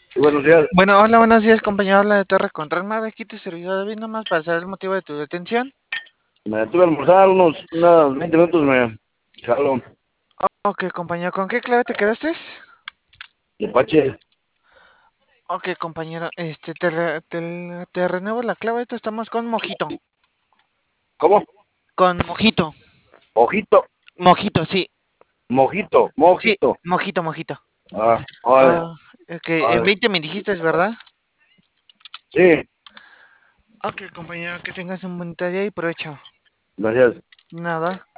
Sí, buenos días. Bueno, hola, buenos días, compañero. Habla de Torre Control Mave. Aquí tu servidor David, nomás para saber el motivo de tu detención. Me detuve a almorzar unos 20 minutos, me jalo Ok, compañero, ¿con qué clave te quedaste? de Pache. Ok, compañero, te renuevo la clave. Ahorita estamos con Mojito. ¿Cómo? Con Mojito. Ojito, Mojito, sí. mojito, Sí, mojito. Mojito. Vale, Ah, ok, en vale. 20 me dijiste, ¿verdad? Sí, Ok, compañero, que tengas un buen día y provecho. gracias. Nada.